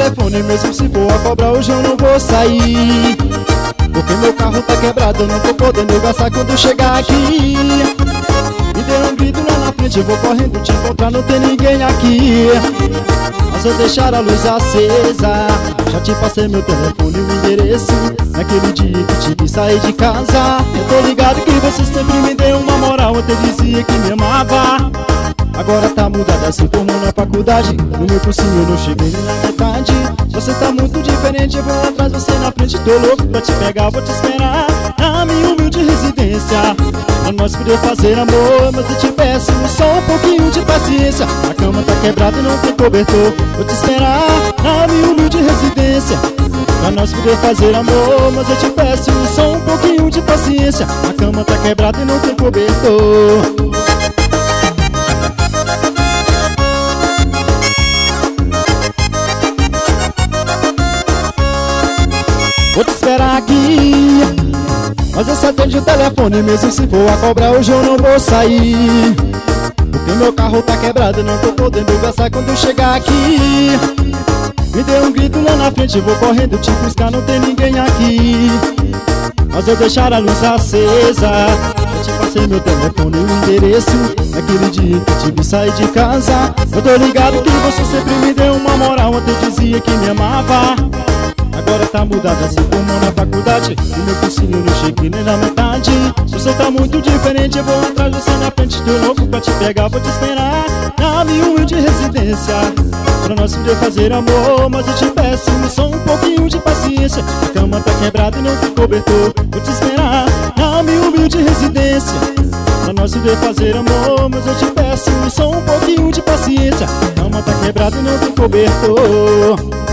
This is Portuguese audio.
telefone, mesmo se for a cobrar, hoje eu não vou sair. Porque meu carro tá quebrado, eu não tô podendo gastar quando chegar aqui. Me dê um grito lá na frente, eu vou correndo te encontrar, não tem ninguém aqui. Mas eu deixar a luz acesa, já te passei meu telefone e o endereço. Naquele dia que te vi sair de casa, eu tô ligado que você sempre me deu uma moral. Até dizia que me amava, agora tá mudada, se formou na faculdade. No meu cursinho eu não cheguei nem na metade. Você tá muito diferente, eu vou atrás, você na frente. Tô louco pra te pegar, vou te esperar na minha humilde residência, pra nós poder fazer amor. Mas eu te peço só um pouquinho de paciência. A cama tá quebrada e não tem cobertor. Vou te esperar na minha humilde residência, pra nós poder fazer amor. Mas eu te peço só um pouquinho de paciência. A cama tá quebrada e não tem cobertor. Vou te esperar aqui, mas você atende o telefone, mesmo se for a cobrar, hoje eu não vou sair. Porque meu carro tá quebrado, não tô podendo gastar quando chegar aqui. Me dê um grito lá na frente, eu vou correndo te buscar, não tem ninguém aqui. Mas eu deixar a luz acesa, eu te passei meu telefone e o endereço. Naquele dia que te vi sair de casa, eu tô ligado que você sempre me deu uma moral. Até dizia que me amava, agora tá mudada, se formou na faculdade. No meu cursinho eu não cheguei nem na metade. Você tá muito diferente, eu vou atrás, você na frente. Tô louco pra te pegar, vou te esperar na minha humilde residência, pra nós poder fazer amor. Mas eu te peço só um pouquinho de paciência. A cama tá quebrada e não tem cobertor. Vou te esperar na minha humilde residência, pra nós poder fazer amor. Mas eu te peço só um pouquinho de paciência. A cama tá quebrada e não tem cobertor.